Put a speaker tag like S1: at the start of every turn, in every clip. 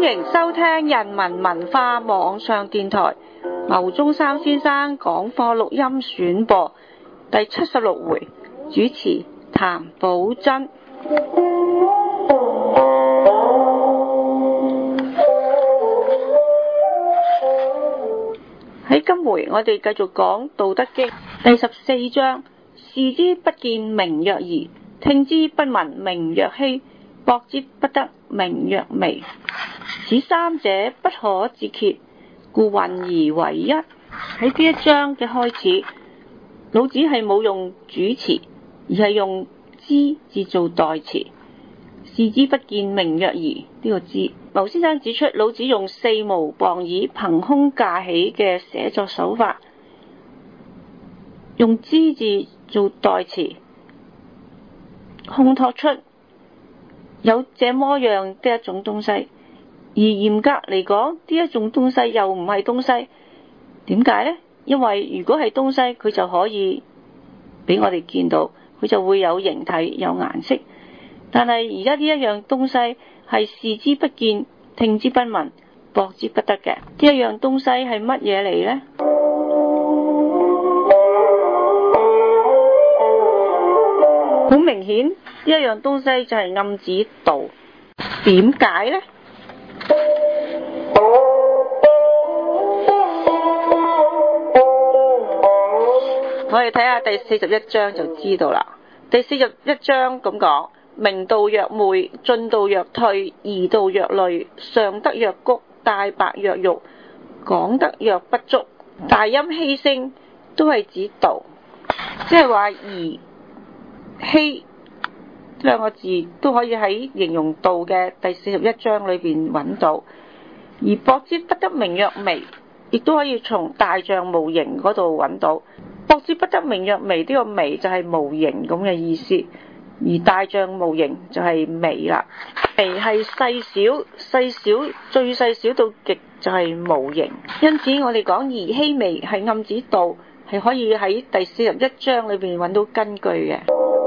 S1: 迎收聽人民文化網上電台牟宗三先生講課錄音選播第76回，主持譚寶珍。喺今回我哋繼續講《道德經》第14章，視之不見名曰夷，聽之不聞名曰希，博之不得名曰微。此三者不可致訶，故混而為一。喺呢一章嘅開始，老子係冇用主詞，而係用之字做代詞。視之不見名曰夷，呢個之，牟先生指出，老子用四無傍倚憑空架起嘅寫作手法，用之字做代詞，烘托出有這麼樣嘅一種東西。而嚴格嚟講，呢一種東西又唔係東西，點解呢？因為如果係東西，佢就可以俾我哋見到，佢就會有形體、有顏色。但係而家呢一樣東西係視之不見、聽之不聞、博之不得嘅。呢一樣東西係乜嘢嚟呢？好明顯，呢一樣東西就係暗指道。點解呢？我哋睇下第41章就知道啦。第41章咁講：明道若昧，進道若退，夷道若累，上德若谷，大白若玉，廣德若不足，大音希聲，都係指道。即係話夷希兩個字都可以喺形容道嘅第41章裏邊揾到。而博之不得名曰微，亦都可以從大象無形嗰度揾到。博之不得名曰微，呢個微就係無形咁嘅意思，而大象無形就係微啦。微係細小，細小最細小到極就係無形。因此我哋講夷希微係暗指道，係可以喺第41章裏邊揾到根據嘅。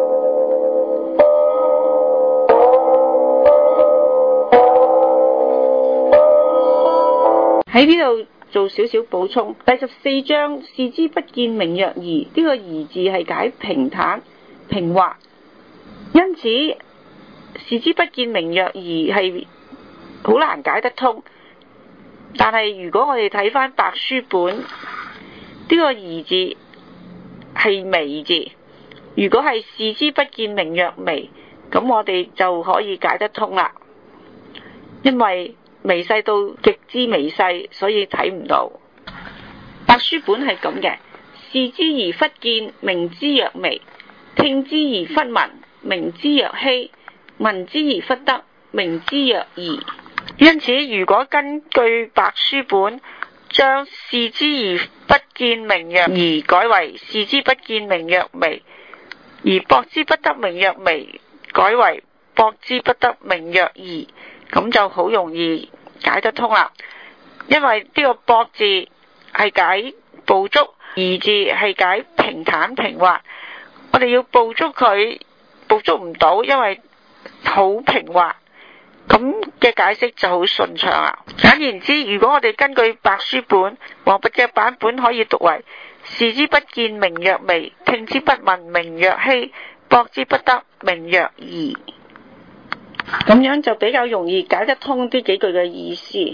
S1: 喺呢度做少少補充，第14章視之不見名曰夷，呢個夷字係解平坦、平滑，因此視之不見名曰夷係好難解得通。但係如果我哋睇翻白書本，呢個夷字係微字，如果係視之不見名曰微，咁我哋就可以解得通啦，因為微細到極之微細，所以睇唔到。白書本係咁嘅：視之而忽見，名之曰微；聽之而忽聞，名之曰希；聞之而忽得，名之曰夷。因此，如果根據白書本將視之而不見名曰夷改為視之不見名曰微，而博之不得名曰微改為博之不得名曰夷，咁就好容易解得通啦。因為呢個博字係解捕捉，夷字係解平坦平滑，我哋要捕捉佢，捕捉唔到，因為好平滑，咁嘅解釋就好順暢啦。簡言之，如果我哋根據白書本黃筆嘅版本，可以讀為視之不見名曰微，聽之不聞名曰希，博之不得名曰夷。咁樣就比較容易解得通呢幾句嘅意思。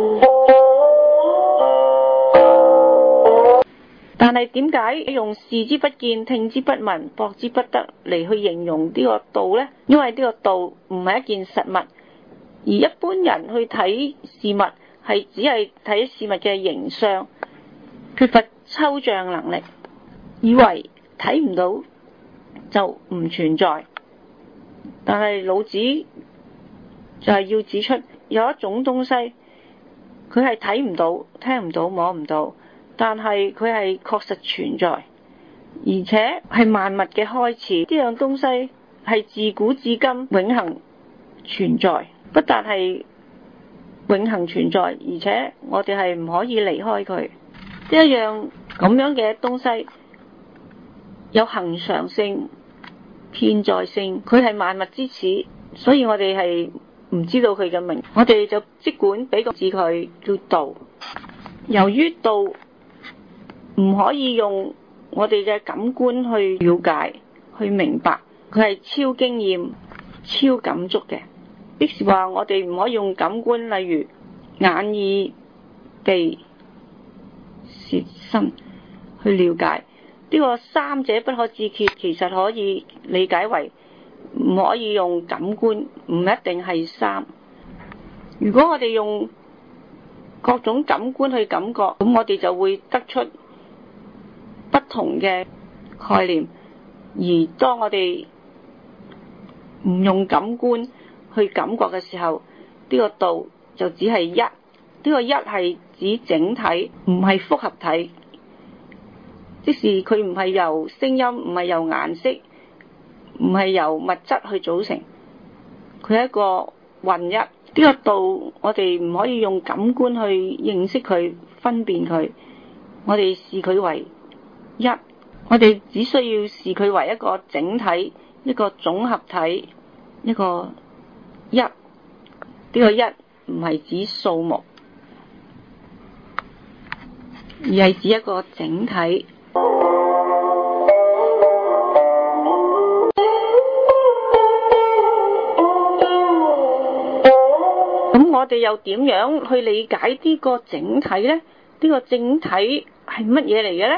S1: 但係點解用視之不見、聽之不聞、博之不得嚟去形容呢個道呢？因為呢個道唔係一件實物，而一般人去睇事物係只係睇事物嘅形象，缺乏抽象能力，以為睇唔到就唔存在。但係老子就係要指出，有一種東西佢係睇唔到、聽唔到、摸唔到，但係佢係確實存在，而且係萬物嘅開始。呢樣東西係自古至今永恆存在，不但係永恆存在，而且我哋係唔可以離開佢。呢一樣咁樣嘅東西有恆常性、遍在性，佢係萬物之始，所以我哋係唔知道佢嘅名，我哋就即管俾個字佢叫道。由於道唔可以用我哋嘅感官去了解、去明白，佢係超經驗、超感觸嘅。即是話我哋唔可以用感官，例如眼、耳、鼻、舌、身去了解。呢個三者不可致缺，其實可以理解為唔可以用感官，唔一定係三。如果我哋用各種感官去感覺，咁我哋就會得出不同嘅概念。而當我哋唔用感官去感覺嘅時候，呢個道就只係一。呢個一係指整體，唔係複合體。即是佢唔係由聲音，唔係由顏色，唔係由物質去組成，佢係一個混一。呢個道我哋唔可以用感官去認識佢、分辨佢，我哋視佢為一。我哋只需要視佢為一個整體、一個總合體、一個一。呢個一唔係指數目，而係指一個整體。咁我哋又點樣去理解呢個整體呢？呢個整體係乜嘢嚟嘅呢？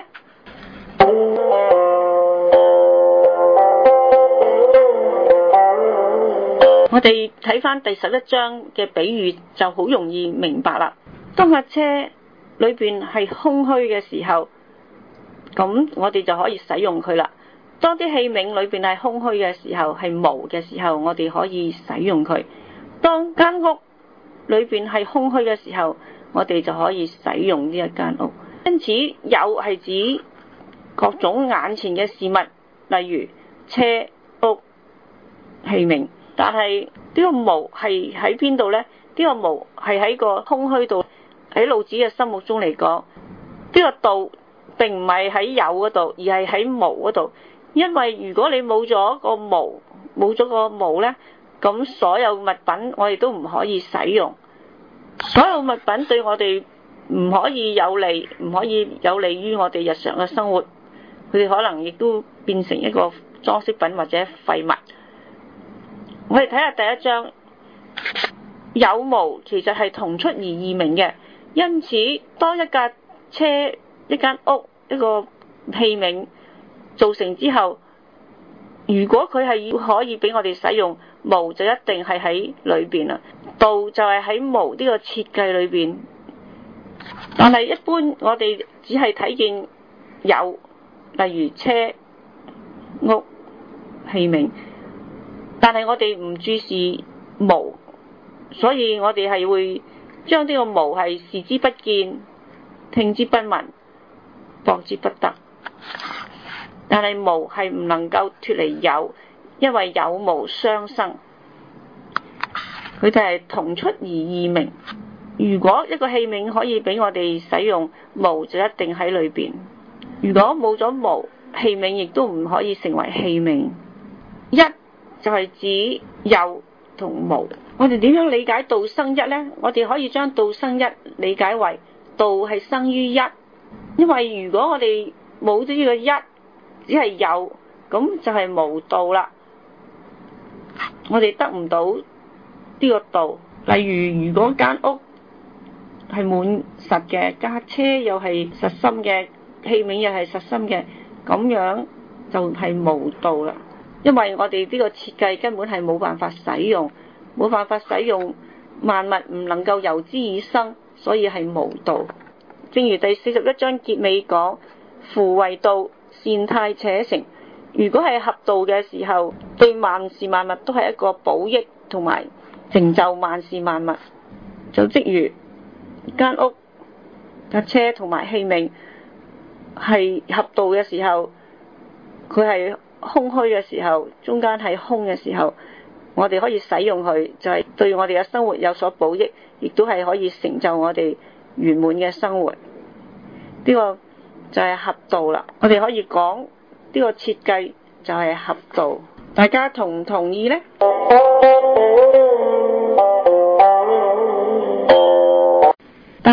S1: 我哋睇翻第11章嘅比喻就好容易明白啦。當架車裏邊係空虛嘅時候，咁我哋就可以使用佢啦。當啲器皿裏邊係空虛嘅時候，係無嘅時候，我哋可以使用佢。當間屋裏邊係空虛嘅時候，我哋就可以使用呢一間屋。因此有係指各種眼前嘅事物，例如車、屋、器皿。但係呢個無係喺邊度呢？呢個無係喺個空虛度。喺老子嘅心目中嚟講，呢個道並唔係喺有嗰度，而係喺無嗰度。因為如果你冇咗個無，冇咗個無呢，咁所有物品我哋都唔可以使用。所有物品對我哋唔可以有利，唔可以有利於我哋日常嘅生活。佢哋可能亦都變成一個裝飾品或者廢物。我哋睇下第1章，有無其實係同出而異名嘅。因此當一架車、一間屋、一個器皿造成之後，如果佢係可以俾我哋使用，無就一定係喺裏邊啦。道就係喺無呢個設計裏邊。但係一般我哋只係睇見有，例如車、屋、器皿，但係我哋唔注視無，所以我哋係會將呢個無係視之不見、聽之不聞、覺之不得。但係無係唔能夠脫離有，因為有無相生，佢哋係同出而異名。如果一個器皿可以俾我哋使用，無就一定喺裏邊。如果冇咗無，器皿亦都唔可以成為器皿。一就係指有同無。我哋點樣理解道生一呢？我哋可以將道生一理解為道係生於一。因為如果我哋冇咗呢個一，只係有，咁就係無道啦。我哋得唔到呢個道。例如，如果間屋係滿實嘅，架車又係實心嘅，器皿又係實心嘅，咁樣就係無道啦。因為我哋呢個設計根本係冇辦法使用，冇辦法使用，萬物唔能夠由之而生，所以係無道。正如第41章結尾講，夫為道，善態且成。如果係合道嘅時候，對萬事萬物都係一個補益同埋成就萬事萬物。就即如間屋、架車同埋器皿係合道嘅時候，佢係空虛嘅時候，中間係空嘅時候，我哋可以使用佢，就係對我哋嘅生活有所補益，亦都係可以成就我哋圓滿嘅生活。呢個就係合道啦。我哋可以講呢個設計就係合道。大家同唔同意呢？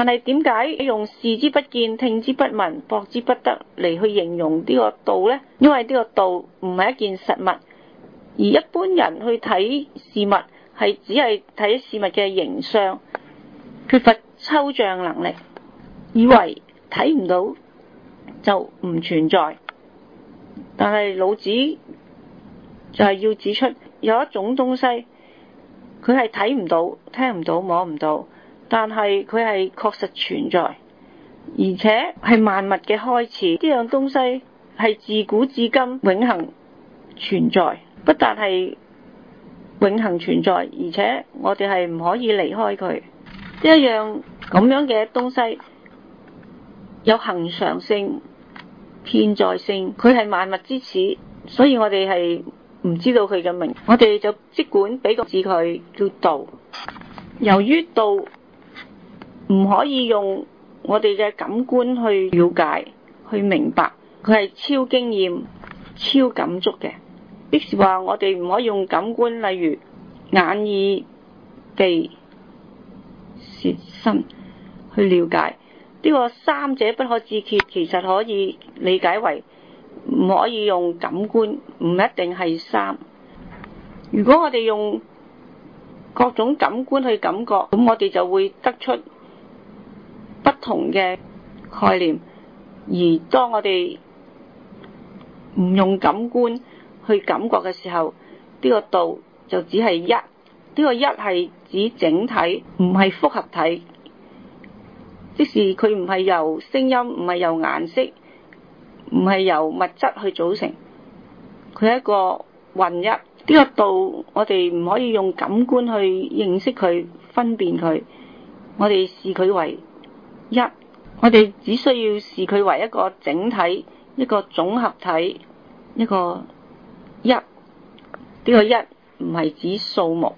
S1: 但係點解用視之不見、聽之不聞、博之不得嚟去形容呢個道呢？因為呢個道唔係一件實物，而一般人去睇事物係只係睇事物嘅形象，缺乏抽象能力，以為睇唔到就唔存在。但係老子就係要指出，有一種東西佢係睇唔到、聽唔到、摸唔到，但係佢係確實存在，而且係萬物嘅開始。呢樣東西係自古至今永恆存在，不但係永恆存在，而且我哋係唔可以離開佢。呢一樣咁樣嘅東西有恆常性、遍在性，佢係萬物之始，所以我哋係唔知道佢嘅名，我哋就即管俾個字佢叫道。由於道唔可以用我哋嘅感官去了解、去明白，佢係超經驗、超感觸嘅。即是話我哋唔可以用感官，例如眼、耳、鼻、舌、身去了解。呢個三者不可致訖，其實可以理解為唔可以用感官，唔一定係三。如果我哋用各種感官去感覺，咁我哋就會得出不同嘅概念。而當我哋唔用感官去感覺嘅時候，呢個道就只係一。呢個一係指整體，唔係複合體。即是佢唔係由聲音，唔係由顏色，唔係由物質去組成，佢係一個混一。呢個道我哋唔可以用感官去認識佢、分辨佢，我哋視佢為一。我哋只需要視佢為一個整體、一個總合體、一個一。呢個一唔係指數目，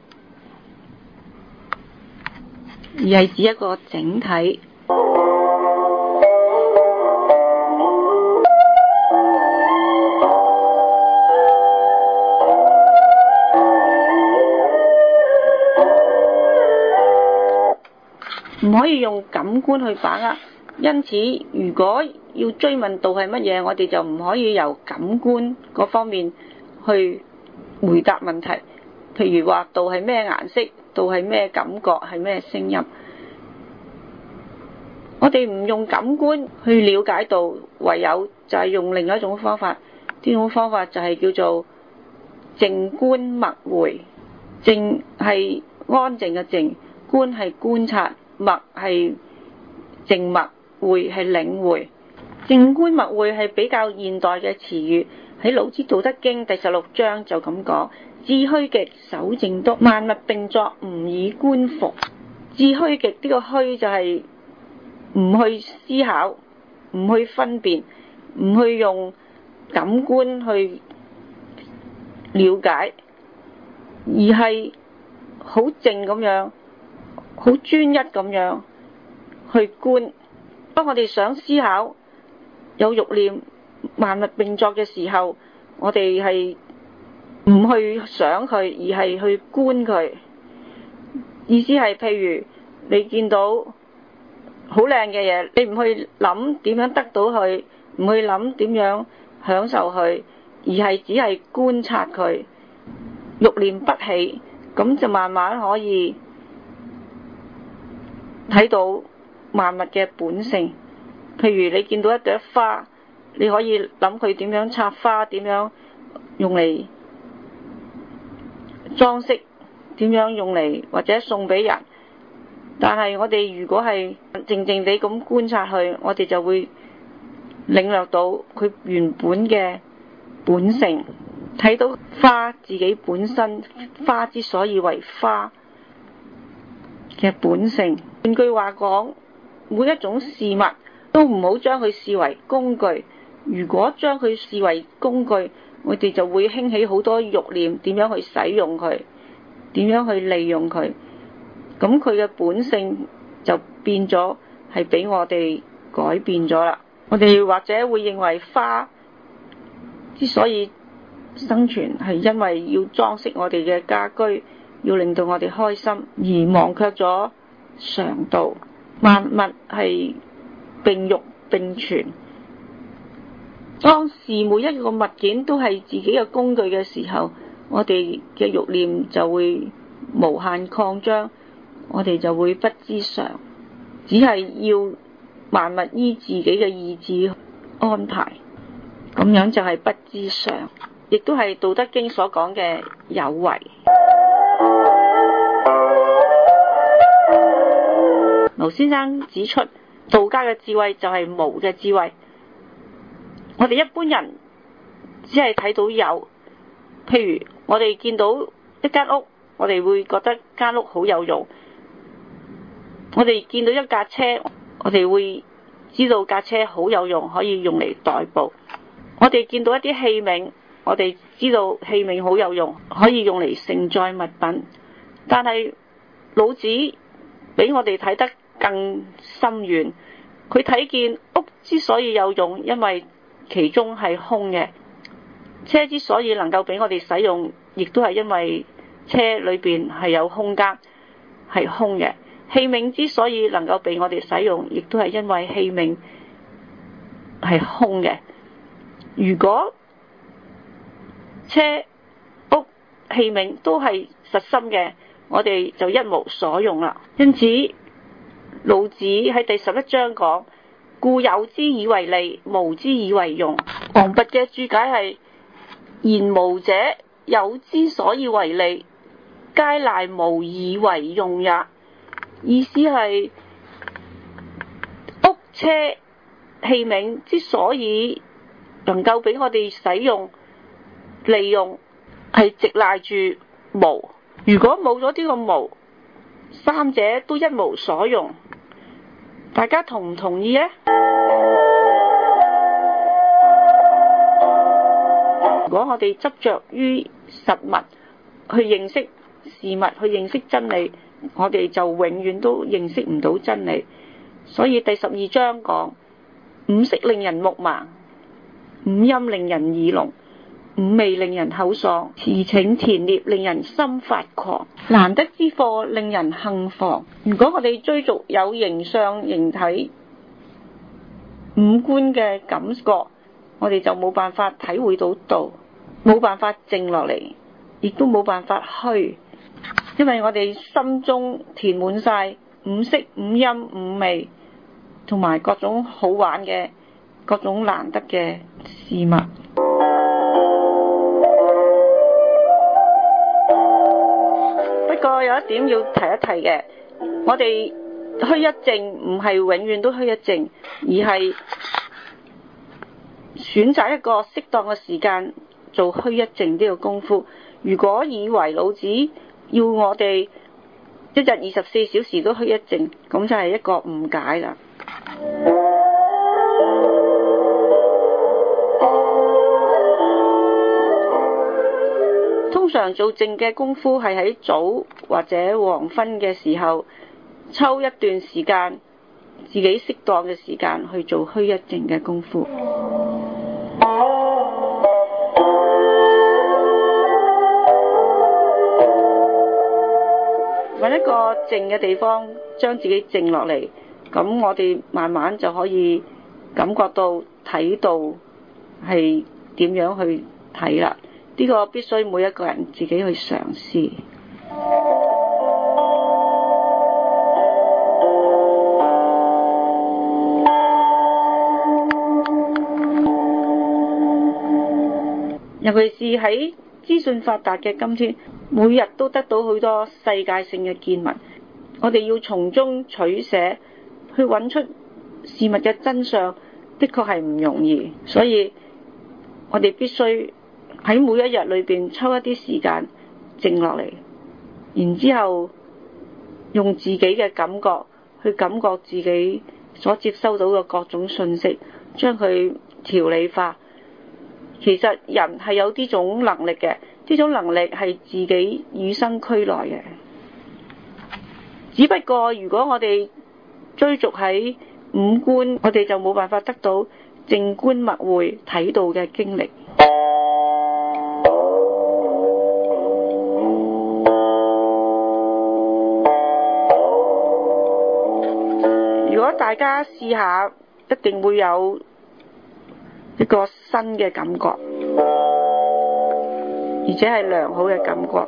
S1: 而係指一個整體。唔可以用感官去把握，因此如果要追問道係乜嘢，我哋就唔可以由感官嗰方面去回答問題。譬如話道係咩顏色，道係咩感覺，係咩聲音。我哋唔用感官去了解道，唯有就係用另一種方法。呢種方法就係叫做靜觀默會。靜係安靜嘅靜，觀係觀察，默係靜默，會係領會。靜觀默會係比較現代嘅詞語，喺《老子道德經》第16章就咁講：致虛極，守靜篤，萬物並作，吾以觀復。致虛極，呢個虛就係唔去思考，唔去分辨，唔去用感官去了解，而係好靜咁樣，好專一咁樣去觀。當我哋想思考、有慾念、萬物並作嘅時候，我哋係唔去想佢，而係去觀佢。意思係譬如你見到好靚嘅嘢，你唔去諗點樣得到佢，唔去諗點樣享受佢，而係只係觀察佢，慾念不起，咁就慢慢可以睇到萬物嘅本性。譬如你見到一朵花，你可以諗佢點樣插花，點樣用嚟裝飾，點樣用嚟或者送俾人。但係我哋如果係靜靜地咁觀察佢，我哋就會領略到佢原本嘅本性，睇到花自己本身，花之所以為花嘅本性。換句話講，每一種事物都唔好將佢視為工具。如果將佢視為工具，我哋就會興起好多慾念，點樣去使用佢，點樣去利用佢。咁佢嘅本性就變咗，係俾我哋改變咗啦。我哋或者會認為花之所以生存，係因為要裝飾我哋嘅家居，要令到我哋開心，而忘卻咗常道。 萬物係並育並存。當時每一個物件都係自己嘅工具嘅時候，我哋嘅慾念就會無限擴張，我哋就會不知常，只係要萬物依自己嘅意志安排，咁樣就係不知常，亦都係《道德經》所講嘅有為。劉先生指出，道家嘅智慧就係無嘅智慧。我哋一般人只係睇到有，譬如我哋見到一間屋，我哋會覺得間屋好有用；我哋見到一架車，我哋會知道架車好有用，可以用嚟代步；我哋見到一啲器皿，我哋知道器皿好有用，可以用嚟承載物品。但係老子比我哋睇得更深遠，佢睇見屋之所以有用，因為其中係空嘅；車之所以能夠俾我哋使用，亦都係因為車裏邊係有空間，係空嘅；器皿之所以能夠俾我哋使用，亦都係因為器皿係空嘅。如果車、屋、器皿都係實心嘅，我哋就一無所用啦。因此老子喺第11章講，故有之以為利，無之以為用。王弼嘅注解係：言無者，有之所以為利，皆賴無以為用也。意思係屋、車、器皿之所以能夠俾我哋使用利用，係直賴住無。如果冇咗呢個無，三者都一無所用。大家同唔同意呢？如果我哋執着於實物去認識事物，去認識真理，我哋就永遠都認識唔到真理。所以第12章講，五色令人目盲，五音令人耳聾，五味令人口爽，馳騁田獵令人心發狂，難得之貨令人行妨。如果我哋追逐有形相形體五官嘅感覺，我哋就冇辦法體會到道，冇辦法靜落嚟，亦都冇辦法虛，因為我哋心中填滿晒五色、五音、五味，同埋各種好玩嘅、各種難得嘅事物。不過有一點要提一提嘅，我哋虛一靜唔係永遠都虛一靜，而係選擇一個適當嘅時間做虛一靜呢個功夫。如果以為老子要我哋一日24小時都虛一靜，咁就係一個誤解啦。通常做靜嘅功夫係喺早或者黃昏嘅時候，抽一段時間，自己適當嘅時間去做虛一靜嘅功夫。揾一個靜嘅地方，將自己靜落嚟，咁我哋慢慢就可以感覺到睇到係點樣去睇啦。呢個必須每一個人自己去嘗試。尤其是喺資訊發達嘅今天，每日都得到好多世界性嘅見聞，我哋要從中取捨，去揾出事物嘅真相，的確係唔容易。所以我哋必須喺每一日裏邊抽一啲時間靜落嚟，然之後用自己嘅感覺去感覺自己所接收到嘅各種信息，將佢條理化。其實人係有呢種能力嘅，呢種能力係自己與生俱來嘅。只不過如果我哋追逐喺五官，我哋就冇辦法得到靜觀默會睇到嘅經歷。 大家試下，一定會有一個新嘅感覺，而且係良好嘅感覺。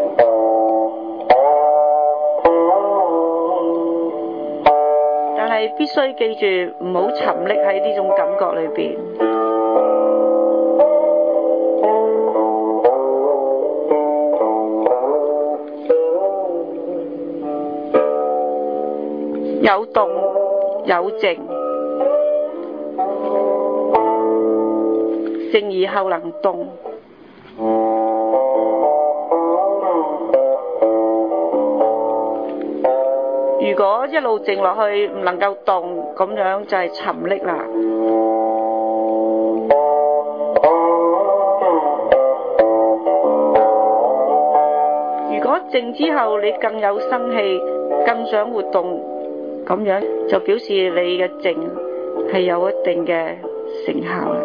S1: 但係必須記住，唔好沉溺喺呢種感覺裏邊。有動有靜，靜而後能動。如果一路靜落去唔能夠動，咁樣就係沉溺啦。如果靜之後你更有生氣，更想活動，咁樣就表示你嘅靜係有一定嘅成效啦。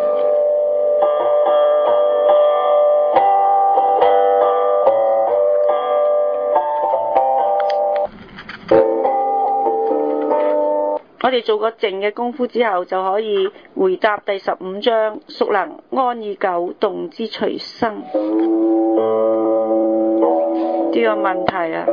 S1: 我哋做個靜嘅功夫之後，就可以回答第15章，孰能安以久，動之隨生呢個問題啊。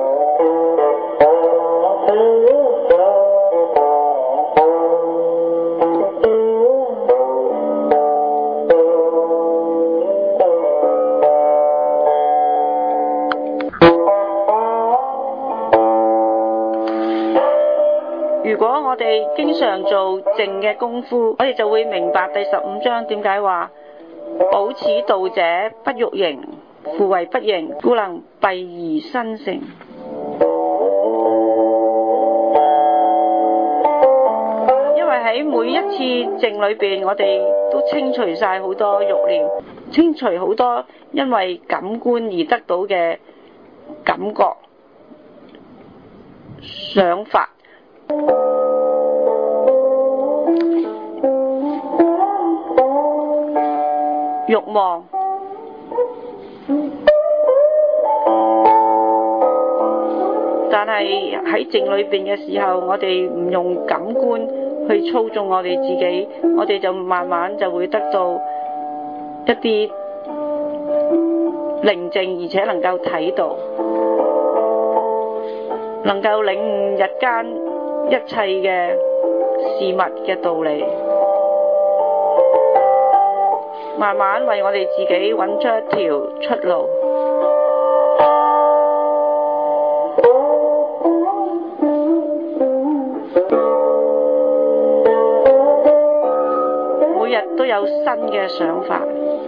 S1: 如果我哋經常做靜嘅功夫，我哋就會明白第15章點解話保此道者不欲形，夫唯不形，故能蔽而生成。因為喺每一次靜裏邊，我哋都清除晒好多慾念，清除好多因為感官而得到嘅感覺、想法。慾望，但係喺靜裏邊嘅時候，我哋唔用感官去操縱我哋自己，我哋就慢慢就會得到一啲寧靜，而且能夠睇到，能夠領悟日間一切嘅事物嘅道理，慢慢為我哋自己揾出一條出路。每日都有新嘅想法，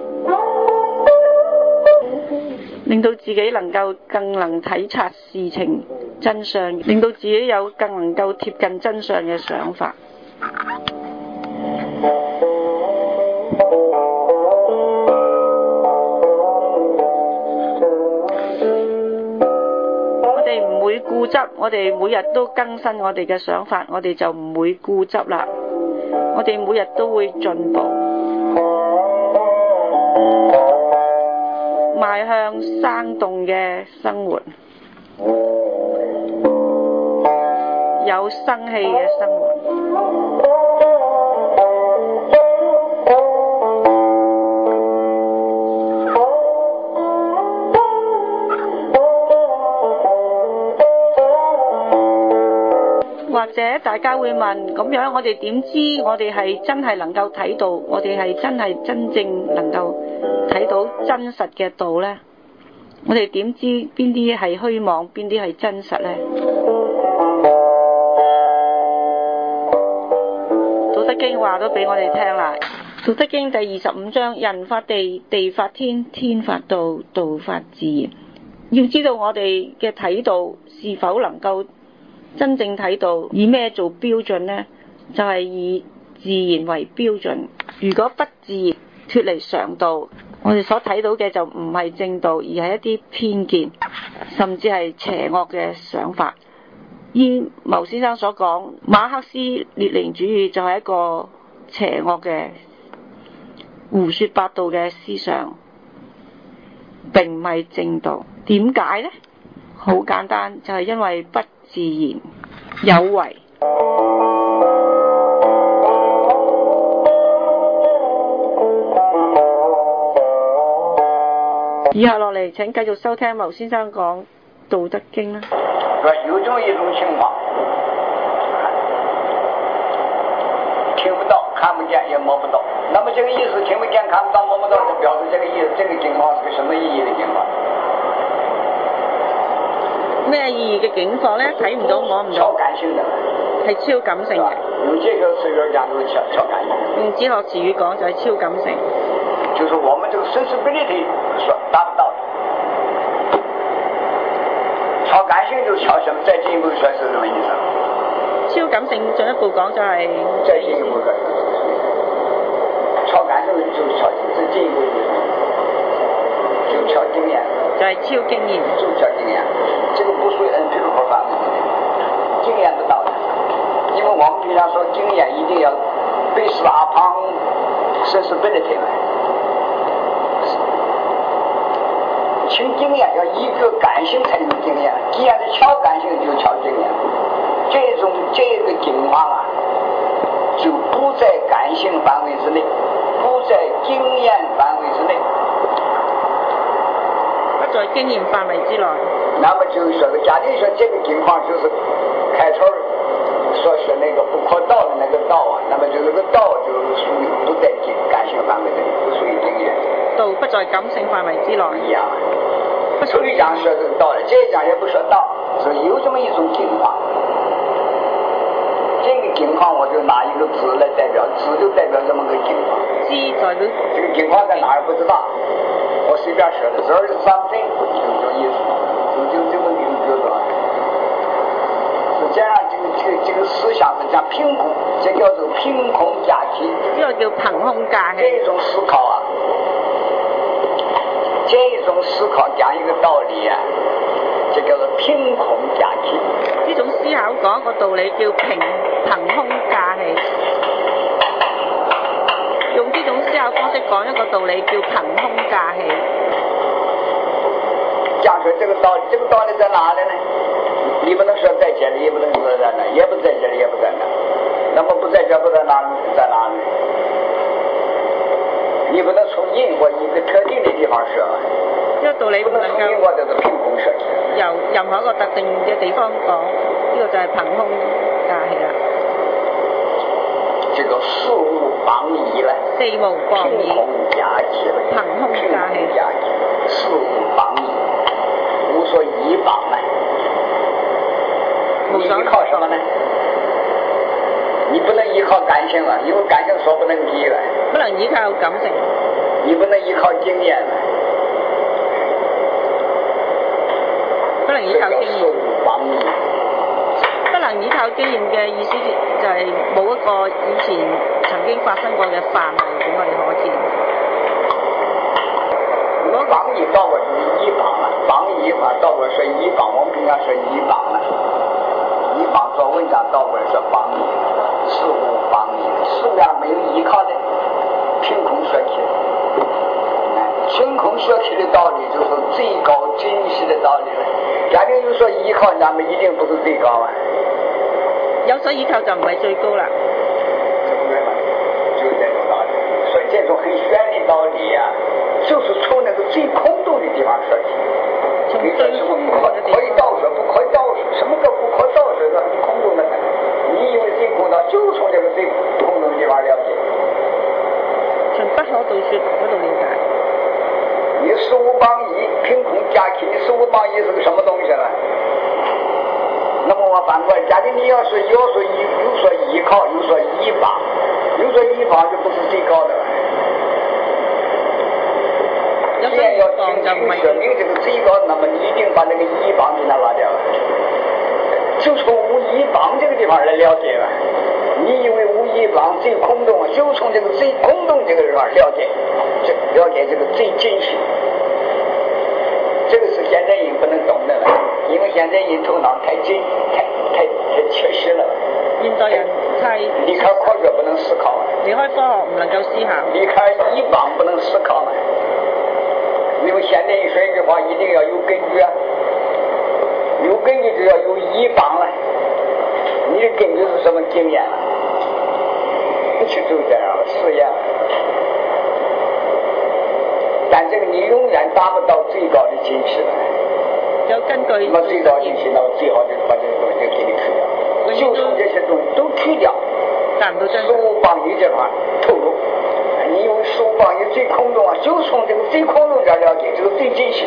S1: 令到自己能夠更能體察事情真相，令到自己有更能夠貼近真相嘅想法。固執，我哋每日都更新我哋嘅想法，我哋就唔會固執啦。我哋每日都會進步，邁向生動嘅生活，有生氣嘅生活。或者大家會問，咁樣我哋點知我哋係真係能夠睇到，我哋係真係真正能夠睇到真實嘅道呢？我哋點知邊啲係虛妄，邊啲係真實呢？道德經話咗俾我哋聽啦，道德經第25章，人法地，地法天，天法道，道法自然。要知道我哋嘅睇道是否能夠真正睇到，以咩做標準呢？就係以自然為標準。如果不自然，脫離常道，我哋所睇到嘅就唔係正道，而係一啲偏見，甚至係邪惡嘅想法。依牟先生所講，馬克思列寧主義就係一個邪惡嘅胡說八道嘅思想，並唔係正道。點解呢？好簡單，就係因為不自然，有為以下落嚟請繼續收聽牟先生講《道德經》啦。
S2: 有一種情況，聽不到、看不見也摸不到。那麼這個意思，聽不見、看不到、摸不到，就表示這個意思，這個境況是個什麼意義的境況？
S1: 咩意義嘅境況呢？睇唔到、摸唔到。
S2: 超感性的，
S1: 係超感性嘅。
S2: 用這個詞語講就是超感性。
S1: 用哲學詞語講就係超感性。
S2: 就是我們這個 sensibility 所達不到的。超感性就是超什麼？再進一步說是什麼意思？
S1: 超感性進一步講就係、
S2: 再進一步說，超感性就是超，再進一步就超經驗，
S1: 就係超經驗，
S2: 就超經驗。這個不屬於 empirical 範圍，經驗的道理。因為我們平常說經驗一定要 based upon sensibility。清經驗要一個感性才有經驗，既然是超感性就超經驗，這個境況啊，就不在感性範圍之內，不在經驗範圍之內，
S1: 不在經驗範圍之內。
S2: 那麼就是說，假定說這個境況就是開頭說是那個不可道的那個道啊，那麼就這個道就是屬於不在感性範圍之內，不屬於經驗。
S1: 道不在感性範圍之內。
S2: 一樣。這一講說這個道理，這一講也不說道，是有這麼一種境況。這個境況我就拿一個字來代表，字就代表這麼個境況。
S1: 字代表
S2: 這個境況在哪兒不知道，我隨便說的，這是 something 就意思，就這麼一個角度。是這樣，這個思想是講憑空，這叫做憑空假期。
S1: 呢個叫憑空假期。
S2: 這種思考啊。這種思考講一個道理啊，這叫做憑空假期。
S1: 呢種思考講一個道理叫憑空假期。用呢種思考方式講一個道理叫憑空假期。
S2: 講出這個道理在哪裡呢？你不能說在這裡，也不能說在那，也不在這裡，也不在那。那麼不在這，不在哪，在哪裡？你不能從因或一個特定的地方說，
S1: 呢個道理唔能夠由任何一個特定嘅地方講，呢個就係憑空假期啦。
S2: 這個事物仿矣啦，
S1: 四無放矣，
S2: 憑空假期，
S1: 憑空假期，
S2: 事物仿矣，無所依傍啦。你依靠什麼呢？你不能依靠感性了，因為感性說不能依了。
S1: 不能依靠感性。
S2: 你不能依靠經驗了。
S1: 不能依靠經驗。不能依靠經驗嘅意思就係冇一個以前曾經發生過嘅範例俾我哋可見。
S2: 如果仿矣倒過是依傍了，仿矣嘛倒過是依傍，我們平常說依傍了，依傍做文章倒過是仿矣，事物仿矣，事物上沒有依靠的，憑空說起的。憑空說起的道理就是最高真實的道理了。假定有所依靠，那麼一定不是最高啊。
S1: 有所依靠就唔係最高啦。
S2: 就是這種道理。所以這種很玄的道理啊，就是從那個最空洞的地方說起。
S1: 從最空洞的地方。
S2: 可以倒說，不可以倒說，什麼叫不可倒說？是很空洞的。你以為最空洞，就從這個最空洞的地方了解。
S1: 從不可倒說嗰度了解。
S2: 你事物仿矣，憑空假期，你事物仿矣是個什麼東西呢？那麼我反過來，假定你要是有所依靠，有所依傍，有所依傍就不是最高的了。既然要清楚說明這個最高，那麼你一定把那個依傍給它拿掉了，就從無依傍這個地方來了解了。你以為無依傍最空洞，就從這個最空洞這個地方了解，了解這個最真實。這個是現代人不能懂的了，因為現代人頭腦太缺失了。
S1: 現代人太
S2: 離開科學不能思考，
S1: 離開科學唔能夠思考，
S2: 離開依傍不能思考了。因為現代人說一句話一定要有根據啊，有根據就要有依傍了。 你的根据是什么经验？不去走这样实验，但这个你永远达不到最高的境界了。
S1: 要根據
S2: 那么最高境界，那么最好就是把这个东西给你去掉，就从这些东西都去掉。手帮你这块透露，你因为手帮你最空洞啊，就从这个最空洞这了解，这个最精细